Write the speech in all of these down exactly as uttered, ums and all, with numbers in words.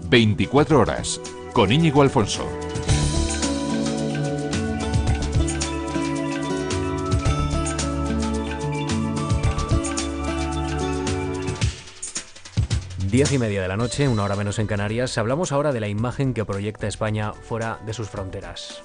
veinticuatro horas, con Íñigo Alfonso. Diez y media de la noche, una hora menos en Canarias. Hablamos ahora de la imagen que proyecta España fuera de sus fronteras.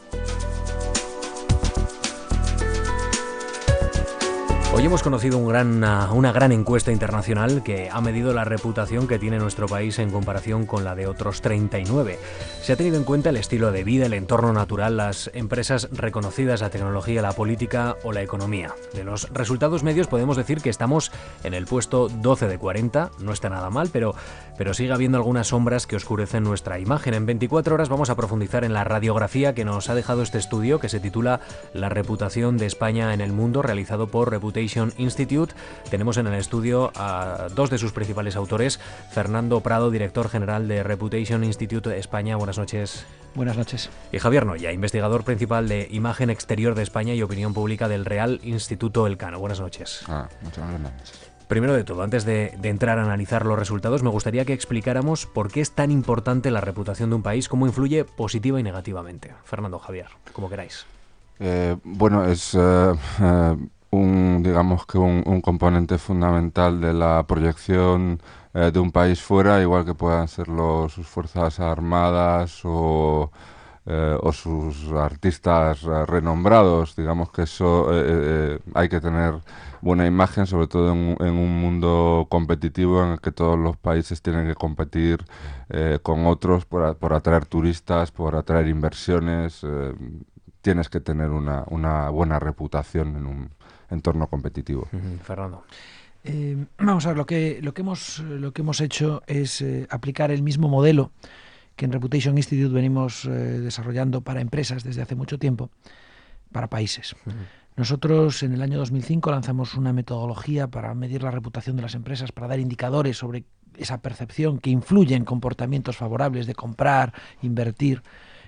Hoy hemos conocido un gran, una gran encuesta internacional que ha medido la reputación que tiene nuestro país en comparación con la de otros treinta y nueve. Se ha tenido en cuenta el estilo de vida, el entorno natural, las empresas reconocidas, la tecnología, la política o la economía. De los resultados medios podemos decir que estamos en el puesto doce de cuarenta, no está nada mal, pero, pero sigue habiendo algunas sombras que oscurecen nuestra imagen. En veinticuatro horas vamos a profundizar en la radiografía que nos ha dejado este estudio que se titula La reputación de España en el mundo, realizado por Reputation Institute. Tenemos en el estudio a dos de sus principales autores, Fernando Prado, director general de Reputation Institute España. Buenas noches. Buenas noches. Y Javier Noya, investigador principal de Imagen Exterior de España y Opinión Pública del Real Instituto Elcano. Buenas noches. Ah, muchas buenas noches. Primero de todo, antes de, de entrar a analizar los resultados, me gustaría que explicáramos por qué es tan importante la reputación de un país, cómo influye positiva y negativamente. Fernando, Javier, como queráis. Eh, bueno, es... Uh, uh, un digamos que un, un componente fundamental de la proyección eh, de un país fuera, igual que puedan serlo sus fuerzas armadas o, eh, o sus artistas eh, renombrados. Digamos que eso eh, eh, hay que tener buena imagen, sobre todo en, en un mundo competitivo en el que todos los países tienen que competir eh, con otros por, por atraer turistas, por atraer inversiones. Eh, tienes que tener una, una buena reputación en un entorno competitivo. Uh-huh. Fernando. Eh, vamos a ver, lo que, lo que, hemos, lo que hemos hecho es eh, aplicar el mismo modelo que en Reputation Institute venimos eh, desarrollando para empresas desde hace mucho tiempo, para países. Uh-huh. Nosotros en el año dos mil cinco lanzamos una metodología para medir la reputación de las empresas, para dar indicadores sobre esa percepción que influye en comportamientos favorables de comprar, invertir,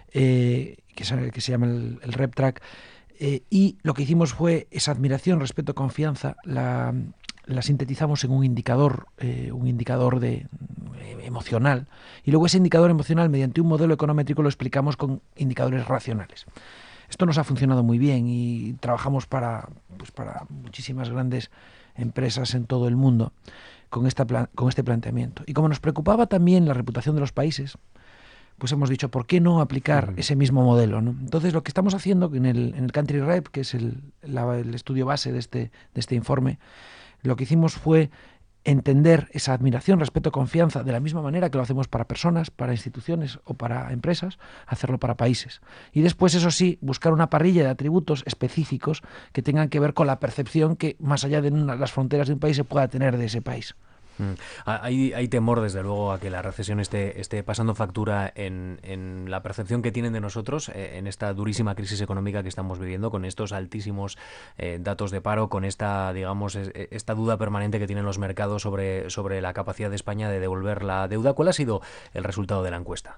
eh, que, se, que se llama el, el RepTrack. Eh, y lo que hicimos fue esa admiración, respeto, confianza, la, la sintetizamos en un indicador, eh, un indicador de, eh, emocional, y luego ese indicador emocional, mediante un modelo econométrico, lo explicamos con indicadores racionales. Esto nos ha funcionado muy bien y trabajamos para, pues para muchísimas grandes empresas en todo el mundo con, esta plan, con este planteamiento. Y como nos preocupaba también la reputación de los países, pues hemos dicho, ¿por qué no aplicar uh-huh. ese mismo modelo, ¿no? Entonces, lo que estamos haciendo en el, en el Country Rep, que es el, la, el estudio base de este, de este informe, lo que hicimos fue entender esa admiración, respeto, confianza, de la misma manera que lo hacemos para personas, para instituciones o para empresas, hacerlo para países. Y después, eso sí, buscar una parrilla de atributos específicos que tengan que ver con la percepción que, más allá de una, las fronteras de un país, se pueda tener de ese país. Mm. Hay, hay temor, desde luego, a que la recesión esté, esté pasando factura en, en la percepción que tienen de nosotros eh, en esta durísima crisis económica que estamos viviendo, con estos altísimos eh, datos de paro, con esta, digamos, es, esta duda permanente que tienen los mercados sobre, sobre la capacidad de España de devolver la deuda. ¿Cuál ha sido el resultado de la encuesta?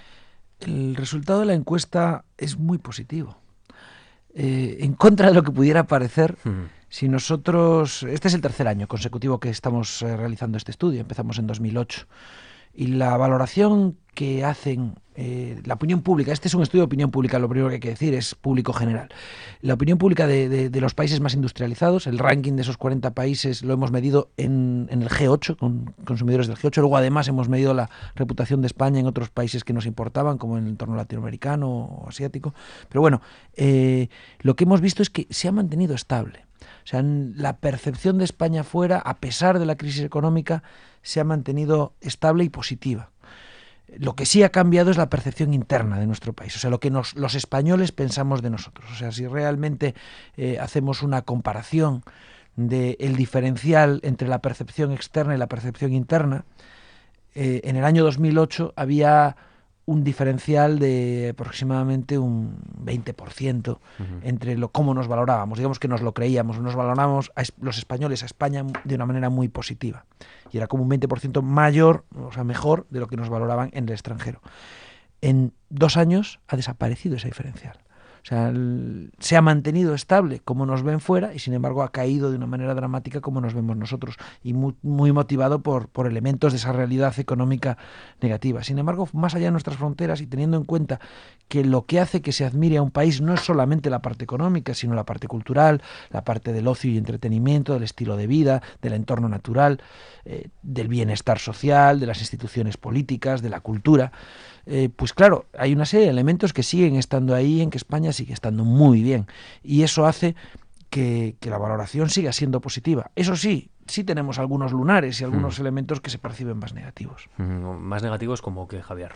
El resultado de la encuesta es muy positivo. Eh, en contra de lo que pudiera parecer, uh-huh. si nosotros... Este es el tercer año consecutivo que estamos eh, realizando este estudio, empezamos en dos mil ocho, y la valoración que hacen eh, la opinión pública, este es un estudio de opinión pública, lo primero que hay que decir es público general, la opinión pública de, de, de los países más industrializados, el ranking de esos cuarenta países lo hemos medido en, en el G ocho, con consumidores del G ocho, luego además hemos medido la reputación de España en otros países que nos importaban, como en el entorno latinoamericano o asiático, pero bueno, eh, lo que hemos visto es que se ha mantenido estable. O sea, la percepción de España fuera, a pesar de la crisis económica, se ha mantenido estable y positiva. Lo que sí ha cambiado es la percepción interna de nuestro país, o sea, lo que nos, los españoles pensamos de nosotros. O sea, si realmente eh, hacemos una comparación del diferencial entre la percepción externa y la percepción interna, eh, en el año dos mil ocho había un diferencial de aproximadamente un veinte por ciento uh-huh. entre lo cómo nos valorábamos. Digamos que nos lo creíamos, nos valorábamos a es, los españoles a España de una manera muy positiva. Y era como un veinte por ciento mayor, o sea, mejor de lo que nos valoraban en el extranjero. En dos años ha desaparecido ese diferencial. O O sea, el, se ha mantenido estable como nos ven fuera y sin embargo ha caído de una manera dramática como nos vemos nosotros y muy, muy motivado por, por elementos de esa realidad económica negativa. Sin embargo, más allá de nuestras fronteras y teniendo en cuenta que lo que hace que se admire a un país no es solamente la parte económica, sino la parte cultural, la parte del ocio y entretenimiento, del estilo de vida, del entorno natural, eh, del bienestar social, de las instituciones políticas, de la cultura. Eh, pues claro, hay una serie de elementos que siguen estando ahí, en que España sigue estando muy bien. Y eso hace que, que la valoración siga siendo positiva. Eso sí, sí tenemos algunos lunares y algunos mm. elementos que se perciben más negativos. Mm, más negativos como que, Javier.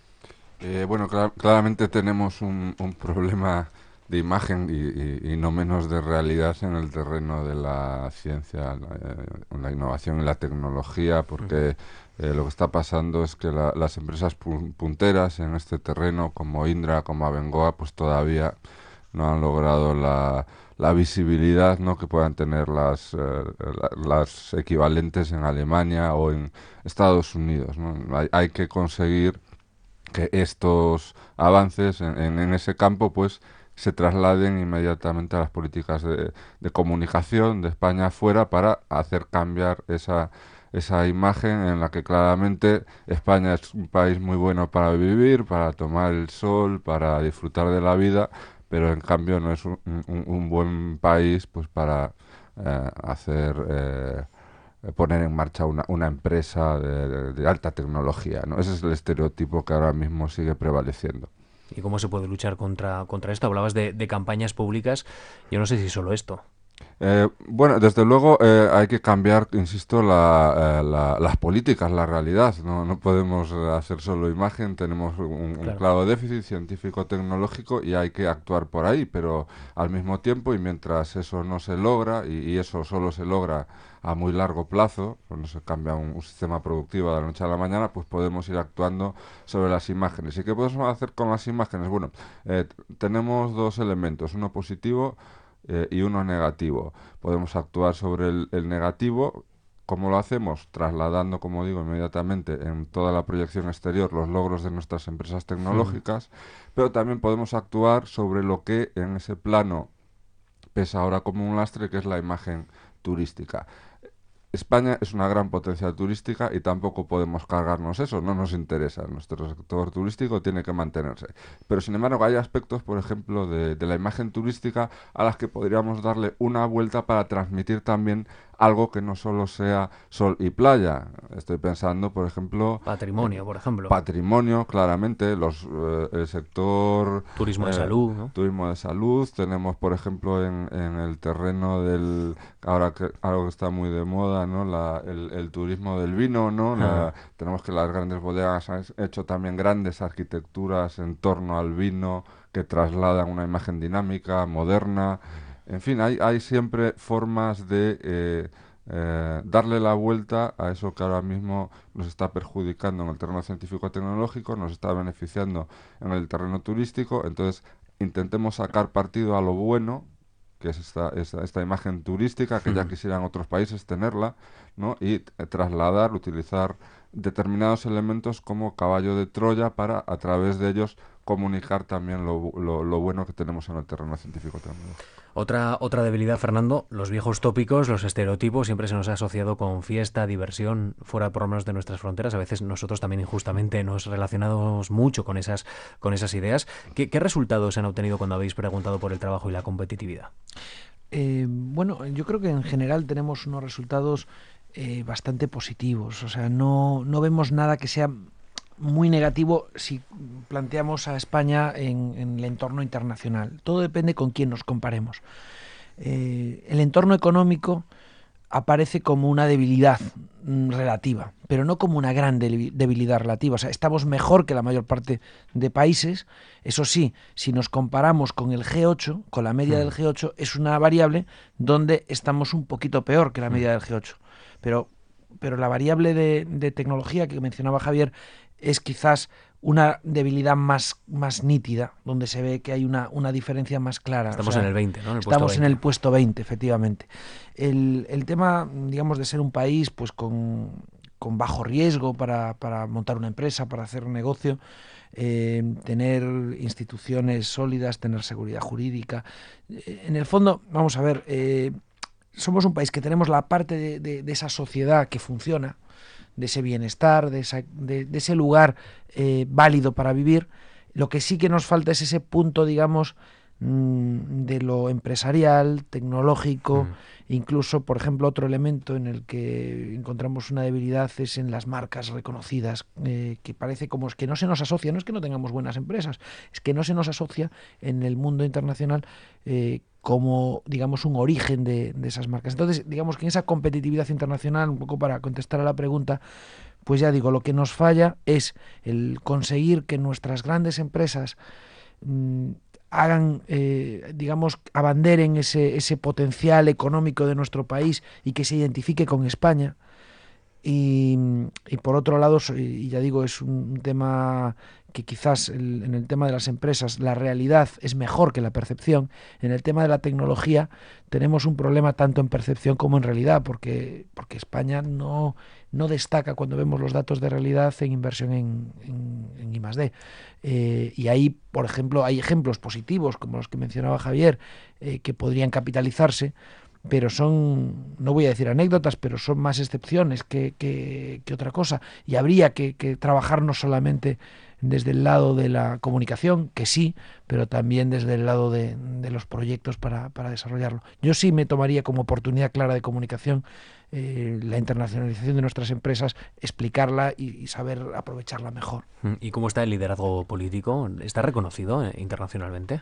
Eh, bueno, clar- claramente tenemos un, un problema de imagen y, y, y no menos de realidad en el terreno de la ciencia, la, la innovación y la tecnología, porque eh, lo que está pasando es que la, las empresas pu- punteras en este terreno, como Indra, como Abengoa, pues todavía no han logrado la, la visibilidad, ¿no?, que puedan tener las, eh, la, las equivalentes en Alemania o en Estados Unidos, ¿no? Hay, hay que conseguir que estos avances en, en, en ese campo pues se trasladen inmediatamente a las políticas de, de comunicación de España afuera para hacer cambiar esa, esa imagen en la que claramente España es un país muy bueno para vivir, para tomar el sol, para disfrutar de la vida, pero en cambio no es un, un, un buen país pues para eh, hacer... Eh, poner en marcha una, una empresa de, de, de alta tecnología, ¿no? Ese es el estereotipo que ahora mismo sigue prevaleciendo. ¿Y cómo se puede luchar contra, contra esto? Hablabas de, de campañas públicas. Yo no sé si solo esto. Eh, bueno, desde luego eh, hay que cambiar, insisto, la, eh, la, las políticas, la realidad. No, no podemos hacer solo imagen, tenemos un, claro. un claro déficit científico-tecnológico y hay que actuar por ahí, pero al mismo tiempo, y mientras eso no se logra, y, y eso solo se logra a muy largo plazo, cuando se cambia un, un sistema productivo de la noche a la mañana, pues podemos ir actuando sobre las imágenes. ¿Y qué podemos hacer con las imágenes? Bueno, eh, tenemos dos elementos, uno positivo Eh, y uno negativo. Podemos actuar sobre el, el negativo. ¿Cómo lo hacemos? Trasladando, como digo, inmediatamente en toda la proyección exterior los logros de nuestras empresas tecnológicas, sí. Pero también podemos actuar sobre lo que en ese plano pesa ahora como un lastre, que es la imagen turística. España es una gran potencia turística y tampoco podemos cargarnos eso, no nos interesa. Nuestro sector turístico tiene que mantenerse. Pero sin embargo hay aspectos, por ejemplo, de, de la imagen turística a las que podríamos darle una vuelta para transmitir también algo que no solo sea sol y playa. Estoy pensando, por ejemplo... Patrimonio, por ejemplo. Patrimonio, claramente. Los, eh, el sector... Turismo eh, de salud, ¿no? Turismo de salud. Tenemos, por ejemplo, en, en el terreno del... Ahora que algo que está muy de moda, ¿no? La, el, el turismo del vino, ¿no? La, tenemos que las grandes bodegas han hecho también grandes arquitecturas en torno al vino que trasladan una imagen dinámica, moderna. En fin, hay, hay siempre formas de eh, eh, darle la vuelta a eso que ahora mismo nos está perjudicando en el terreno científico-tecnológico, nos está beneficiando en el terreno turístico. Entonces, intentemos sacar partido a lo bueno, que es esta, esta, esta imagen turística, que ya quisieran otros países tenerla, ¿no? Y eh, trasladar, utilizar determinados elementos como caballo de Troya para, a través de ellos, comunicar también lo, lo, lo bueno que tenemos en el terreno científico-tecnológico. Otra, otra debilidad, Fernando, los viejos tópicos, los estereotipos, siempre se nos ha asociado con fiesta, diversión, fuera por lo menos de nuestras fronteras. A veces nosotros también injustamente nos relacionamos mucho con esas, con esas ideas. ¿Qué, qué resultados se han obtenido cuando habéis preguntado por el trabajo y la competitividad? Eh, bueno, yo creo que en general tenemos unos resultados eh, bastante positivos. O sea, no, no vemos nada que sea muy negativo si planteamos a España en, en el entorno internacional. Todo depende con quién nos comparemos. Eh, el entorno económico aparece como una debilidad mm, relativa, pero no como una gran de- debilidad relativa. O sea, estamos mejor que la mayor parte de países. Eso sí, si nos comparamos con el G ocho, con la media mm. del G ocho, es una variable donde estamos un poquito peor que la media mm. del G ocho. Pero, pero la variable de, de tecnología que mencionaba Javier es quizás una debilidad más, más nítida, donde se ve que hay una, una diferencia más clara. Estamos o sea, en el veinte, ¿no? En el estamos puesto en el puesto veinte, efectivamente. El, el tema, digamos, de ser un país pues con, con bajo riesgo para, para montar una empresa, para hacer un negocio, eh, tener instituciones sólidas, tener seguridad jurídica. Eh, en el fondo, vamos a ver, eh, somos un país que tenemos la parte de, de, de esa sociedad que funciona, de ese bienestar, de, esa, de, de ese lugar eh, válido para vivir. Lo que sí que nos falta es ese punto, digamos, de lo empresarial, tecnológico, mm. incluso, por ejemplo, otro elemento en el que encontramos una debilidad es en las marcas reconocidas, eh, que parece como es que no se nos asocia, no es que no tengamos buenas empresas, es que no se nos asocia en el mundo internacional eh, como, digamos, un origen de, de esas marcas. Entonces, digamos que en esa competitividad internacional, un poco para contestar a la pregunta, pues ya digo, lo que nos falla es el conseguir que nuestras grandes empresas mmm, hagan, eh, digamos, abanderen ese, ese potencial económico de nuestro país y que se identifique con España. Y, y por otro lado, y ya digo, es un tema que quizás el, en el tema de las empresas la realidad es mejor que la percepción. En el tema de la tecnología tenemos un problema tanto en percepción como en realidad, porque, porque España no, no destaca cuando vemos los datos de realidad en inversión en, en, en I más D. Eh, y ahí, por ejemplo, hay ejemplos positivos, como los que mencionaba Javier, eh, que podrían capitalizarse, pero son, no voy a decir anécdotas, pero son más excepciones que, que, que otra cosa. Y habría que, que trabajar no solamente desde el lado de la comunicación, que sí, pero también desde el lado de, de los proyectos para, para desarrollarlo. Yo sí me tomaría como oportunidad clara de comunicación eh, la internacionalización de nuestras empresas, explicarla y, y saber aprovecharla mejor. ¿Y cómo está el liderazgo político? ¿Está reconocido eh, internacionalmente?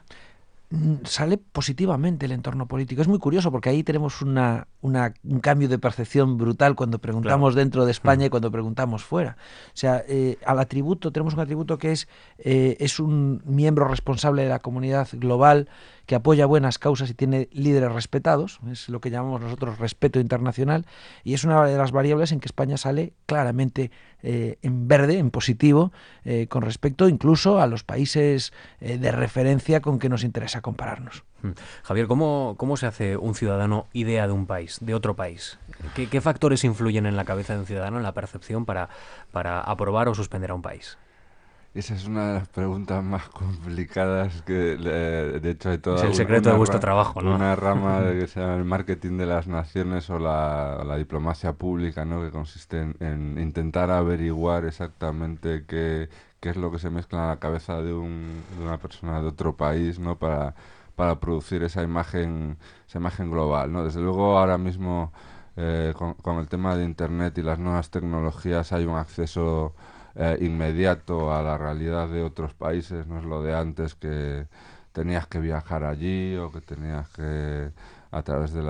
Sale positivamente el entorno político. Es muy curioso porque ahí tenemos una, una, un cambio de percepción brutal cuando preguntamos claro. dentro de España mm. y cuando preguntamos fuera. O sea, eh, al atributo, tenemos un atributo que es, eh, es un miembro responsable de la comunidad global que apoya buenas causas y tiene líderes respetados, es lo que llamamos nosotros respeto internacional, y es una de las variables en que España sale claramente eh, en verde, en positivo, eh, con respecto incluso a los países eh, de referencia con que nos interesa compararnos. Javier, ¿cómo, cómo se hace un ciudadano idea de un país, de otro país? ¿Qué, qué factores influyen en la cabeza de un ciudadano, en la percepción, para, para aprobar o suspender a un país? Esa es una de las preguntas más complicadas que, de hecho, hay toda es el una, secreto una de vuestro ra- trabajo, ¿no? Una rama de que se llama el marketing de las naciones o la, la diplomacia pública, ¿no? Que consiste en, en intentar averiguar exactamente qué, qué es lo que se mezcla en la cabeza de, un, de una persona de otro país, ¿no? Para, para producir esa imagen, esa imagen global, ¿no? Desde luego, ahora mismo, eh, con, con el tema de Internet y las nuevas tecnologías, hay un acceso Eh, inmediato a la realidad de otros países, no es lo de antes que tenías que viajar allí o que tenías que a través de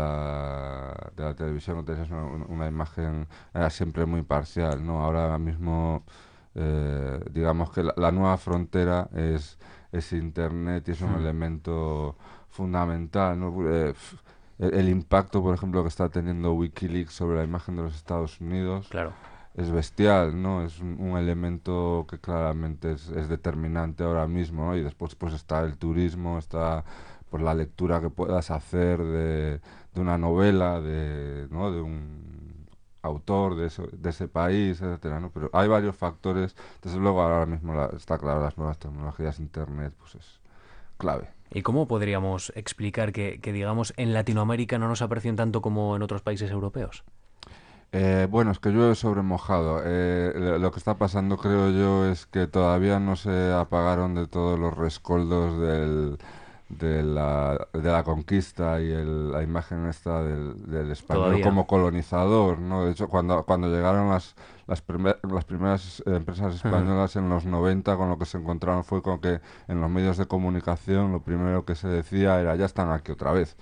la, de la televisión tenías una, una imagen, era siempre muy parcial, ¿no? Ahora mismo eh, digamos que la, la nueva frontera es, es Internet y es un mm. elemento fundamental, ¿no? Eh, el, el impacto, por ejemplo, que está teniendo Wikileaks sobre la imagen de los Estados Unidos, claro. es bestial, ¿no? Es un, un elemento que claramente es, es determinante ahora mismo, ¿no? Y después pues está el turismo, está pues la lectura que puedas hacer de, de una novela, de, ¿no? de un autor de, eso, de ese país, etcétera, ¿no? Pero hay varios factores. Desde luego ahora mismo la, está claro, las nuevas tecnologías, Internet, pues es clave. ¿Y cómo podríamos explicar que, que digamos, en Latinoamérica no nos aprecien tanto como en otros países europeos? Eh, bueno, es que llueve sobre mojado. Eh, lo que está pasando, creo yo, es que todavía no se apagaron de todos los rescoldos del, de, la, de la conquista y el, la imagen esta del, del español todavía como colonizador, ¿no? De hecho, cuando, cuando llegaron las, las, primer, las primeras empresas españolas en los noventa, con lo que se encontraron fue con que en los medios de comunicación lo primero que se decía era ya están aquí otra vez.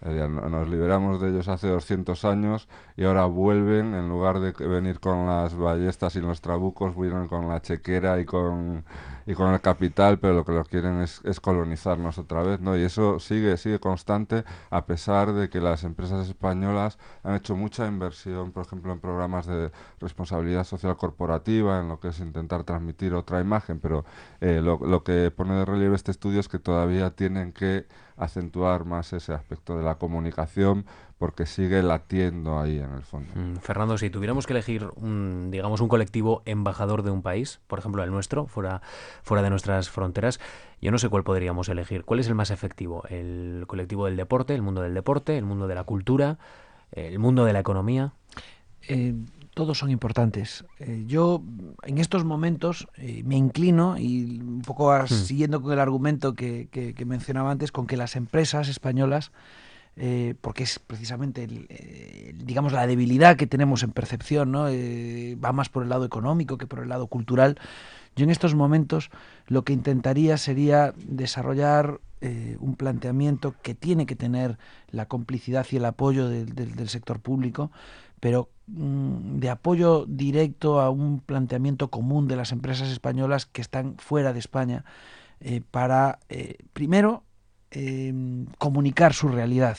Nos liberamos de ellos hace doscientos años y ahora vuelven, en lugar de venir con las ballestas y los trabucos, vienen con la chequera y con, y con el capital, pero lo que los quieren es, es colonizarnos otra vez, ¿no? Y eso sigue, sigue constante, a pesar de que las empresas españolas han hecho mucha inversión, por ejemplo, en programas de responsabilidad social corporativa, en lo que es intentar transmitir otra imagen, pero eh, lo, lo que pone de relieve este estudio es que todavía tienen que acentuar más ese aspecto de la comunicación porque sigue latiendo ahí en el fondo. Mm, Fernando, si tuviéramos que elegir un, digamos, un colectivo embajador de un país, por ejemplo el nuestro, fuera, fuera de nuestras fronteras, yo no sé cuál podríamos elegir. ¿Cuál es el más efectivo? ¿El colectivo del deporte, el mundo del deporte, el mundo de la cultura, el mundo de la economía? Eh, todos son importantes. Eh, yo en estos momentos eh, me inclino, y un poco a, hmm. siguiendo con el argumento que, que, que mencionaba antes, con que las empresas españolas, eh, porque es precisamente el, el, digamos la debilidad que tenemos en percepción, ¿no? Eh, va más por el lado económico que por el lado cultural. Yo en estos momentos lo que intentaría sería desarrollar eh, un planteamiento que tiene que tener la complicidad y el apoyo de, de, del sector público, pero mmm, de apoyo directo a un planteamiento común de las empresas españolas que están fuera de España, eh, para, eh, primero, eh, comunicar su realidad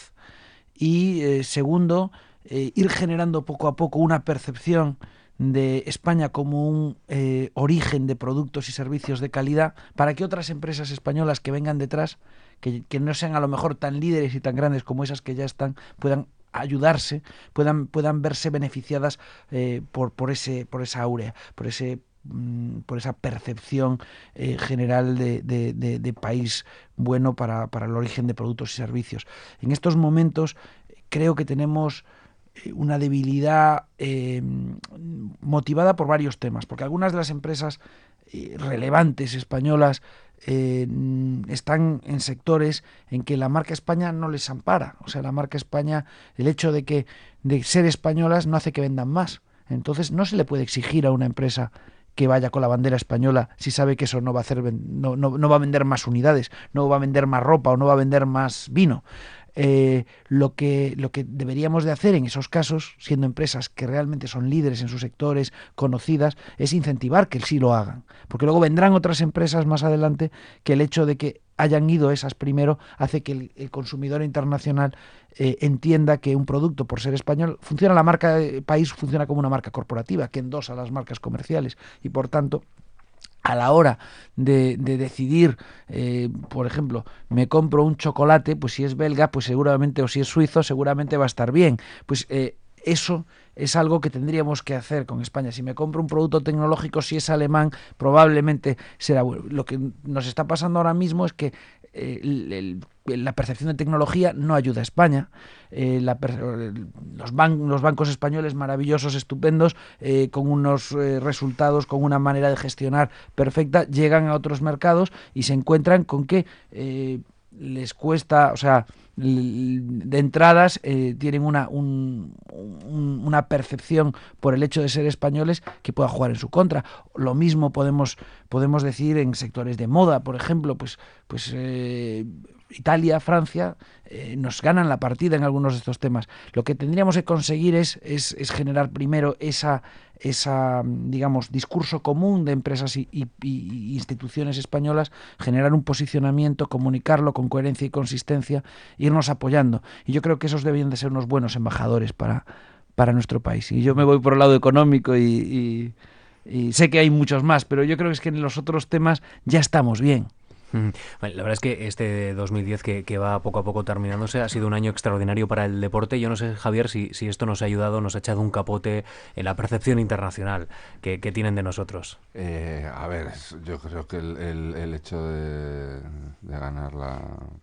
y, eh, segundo, eh, ir generando poco a poco una percepción de España como un eh, origen de productos y servicios de calidad, para que otras empresas españolas que vengan detrás, que, que no sean a lo mejor tan líderes y tan grandes como esas que ya están, puedan ayudarse, puedan, puedan verse beneficiadas eh, por, por, ese, por esa áurea, por ese por esa percepción eh, general de, de, de, de país bueno para, para el origen de productos y servicios. En estos momentos creo que tenemos una debilidad eh, motivada por varios temas, porque algunas de las empresas eh, relevantes españolas eh, están en sectores en que la marca España no les ampara. O sea, la marca España, el hecho de que de ser españolas no hace que vendan más. Entonces no se le puede exigir a una empresa que vaya con la bandera española si sabe que eso no va a hacer, no, no, no va a vender más unidades, no va a vender más ropa o no va a vender más vino. Eh, lo que lo que deberíamos de hacer en esos casos, siendo empresas que realmente son líderes en sus sectores, conocidas, es incentivar que sí lo hagan, porque luego vendrán otras empresas más adelante que el hecho de que hayan ido esas primero hace que el, el consumidor internacional eh, entienda que un producto, por ser español, funciona, la marca de país funciona como una marca corporativa que endosa las marcas comerciales, y por tanto a la hora de, de decidir, eh, por ejemplo, me compro un chocolate, pues si es belga, pues seguramente, o si es suizo, seguramente va a estar bien. Pues eh, eso es algo que tendríamos que hacer con España. Si me compro un producto tecnológico, si es alemán, probablemente será bueno. Lo que nos está pasando ahora mismo es que eh, el, el, la percepción de tecnología no ayuda a España. Eh, la, los, ban los bancos españoles maravillosos, estupendos, eh, con unos eh, resultados, con una manera de gestionar perfecta, llegan a otros mercados y se encuentran con que eh, les cuesta, o sea, de entradas eh, tienen una, un, un, una percepción por el hecho de ser españoles que pueda jugar en su contra. Lo mismo podemos, podemos decir en sectores de moda, por ejemplo, pues, pues eh, Italia, Francia, eh, nos ganan la partida en algunos de estos temas. Lo que tendríamos que conseguir es, es, es generar primero esa, esa, digamos, discurso común de empresas y, y, y instituciones españolas, generar un posicionamiento, comunicarlo con coherencia y consistencia, irnos apoyando. Y yo creo que esos deben de ser unos buenos embajadores para, para nuestro país. Y yo me voy por el lado económico y, y, y sé que hay muchos más, pero yo creo que es que en los otros temas ya estamos bien. Bueno, la verdad es que este dos mil diez que, que va poco a poco terminándose ha sido un año extraordinario para el deporte. Yo no sé, Javier, si, si esto nos ha ayudado, nos ha echado un capote en la percepción internacional que, que tienen de nosotros. Eh, a ver, yo creo que el, el, el hecho de, de ganar la,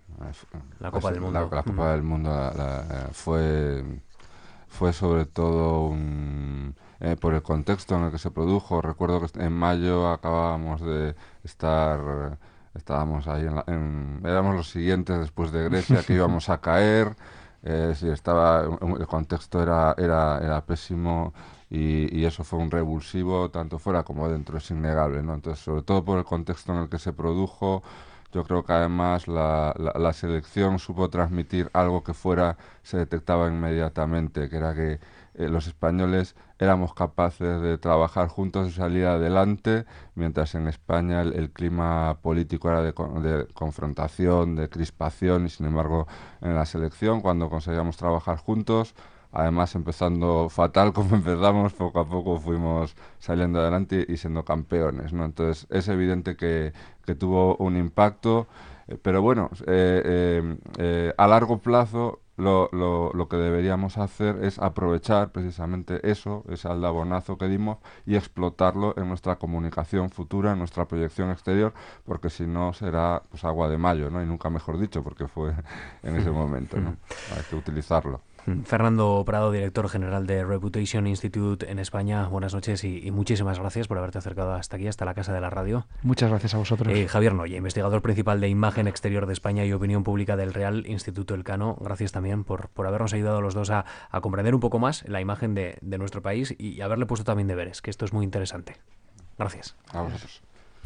la Copa del Mundo, la, la Copa del Mundo la, la, fue, fue sobre todo un... Eh, por el contexto en el que se produjo. Recuerdo que en mayo acabábamos de estar... Estábamos ahí, en la, en, éramos los siguientes después de Grecia, que íbamos a caer, eh, sí, estaba, el contexto era, era, era pésimo y, y eso fue un revulsivo, tanto fuera como dentro, es innegable, ¿no? Entonces, sobre todo por el contexto en el que se produjo, yo creo que además la, la, la selección supo transmitir algo que fuera, se detectaba inmediatamente, que era que eh, los españoles éramos capaces de trabajar juntos y salir adelante, mientras en España el, el clima político era de, de confrontación, de crispación, y sin embargo en la selección, cuando conseguíamos trabajar juntos, además empezando fatal como empezamos, poco a poco fuimos saliendo adelante y siendo campeones, ¿no? Entonces es evidente que, que tuvo un impacto, eh, pero bueno, eh, eh, eh, a largo plazo lo, lo, lo que deberíamos hacer es aprovechar precisamente eso, ese aldabonazo que dimos, y explotarlo en nuestra comunicación futura, en nuestra proyección exterior, porque si no será pues agua de mayo, ¿no? Y nunca mejor dicho, porque fue en ese momento, ¿no? Hay que utilizarlo. Fernando Prado, director general de Reputation Institute en España, buenas noches y, y muchísimas gracias por haberte acercado hasta aquí, hasta la Casa de la Radio. Muchas gracias a vosotros. Eh, Javier Noye, investigador principal de Imagen Exterior de España y Opinión Pública del Real Instituto Elcano, gracias también por, por habernos ayudado a los dos a, a comprender un poco más la imagen de, de nuestro país y haberle puesto también deberes, que esto es muy interesante. Gracias. A vosotros.